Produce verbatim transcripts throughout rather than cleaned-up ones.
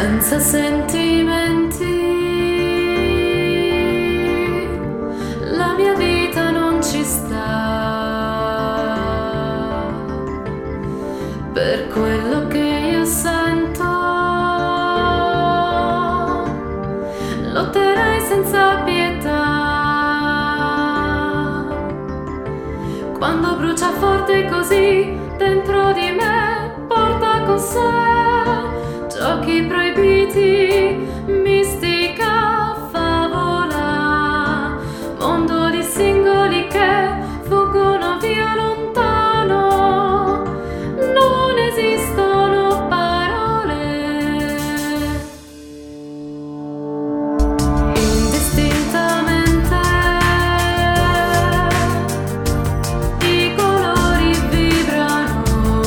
senza sentimenti. La mia vita non ci sta, per quello che io sento. Lotterai senza pietà quando brucia forte così dentro di me. Porta con sé giochi proibiti, mistica favola, mondo di singoli che fuggono via lontano. Non esistono parole. Indistintamente i colori vibrano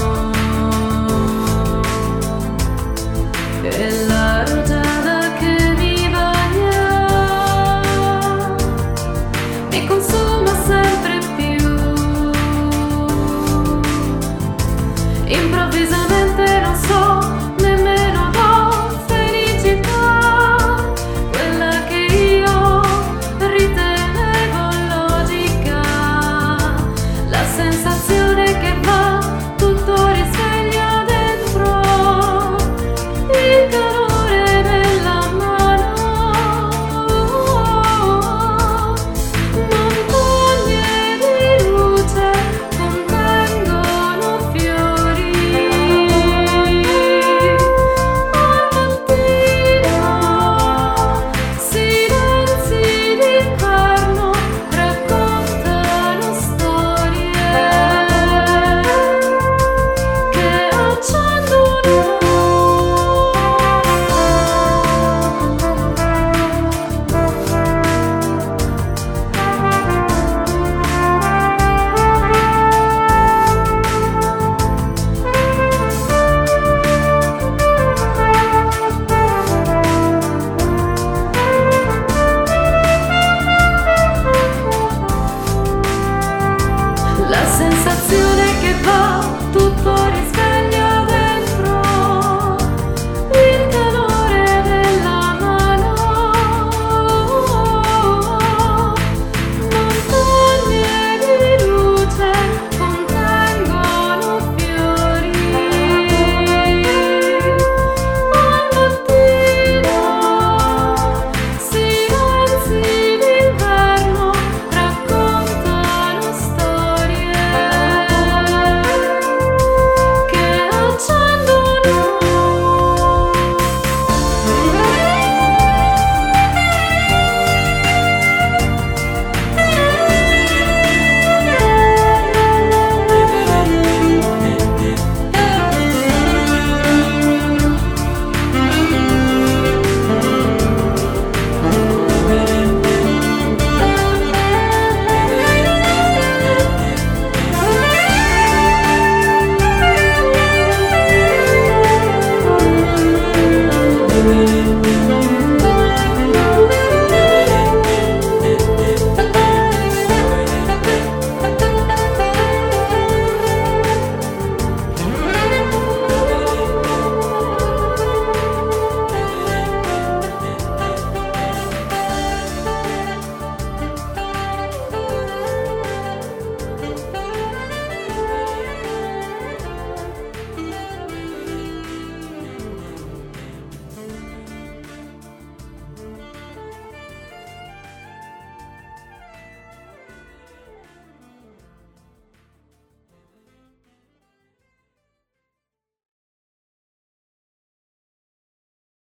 e la rugiada che mi bagna mi consuma sempre più. Improvvisamente